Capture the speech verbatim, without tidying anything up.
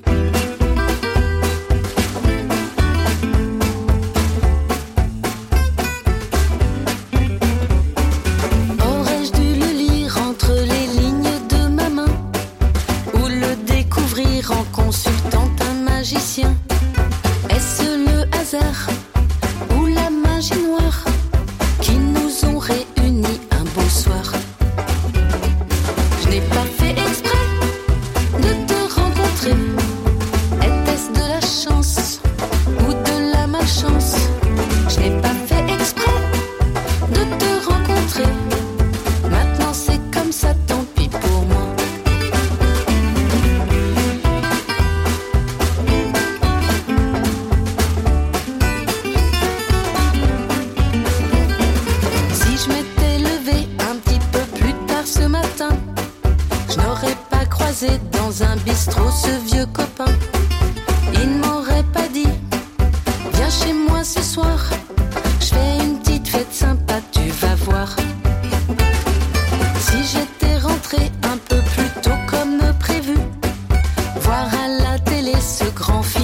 Aurais-je dû le lire entre les lignes de ma main, ou le découvrir en consultant un magicien? Est-ce le hasard ou la magie noire qui nous ont réunis un beau soir? Je n'ai pas fait exprès de te rencontrer. Était-ce de la chance ou de la malchance? Je n'ai pas fait exprès de te rencontrer. Maintenant c'est comme ça, tant pis pour moi. Si je m'étais levée un petit peu plus tard ce matin, je n'aurais pas croisé dans un bistrot ce vieux copain. Il ne m'aurait pas dit viens chez moi ce soir, je fais une petite fête sympa, tu vas voir. Si j'étais rentrée un peu plus tôt comme prévu, voir à la télé ce grand film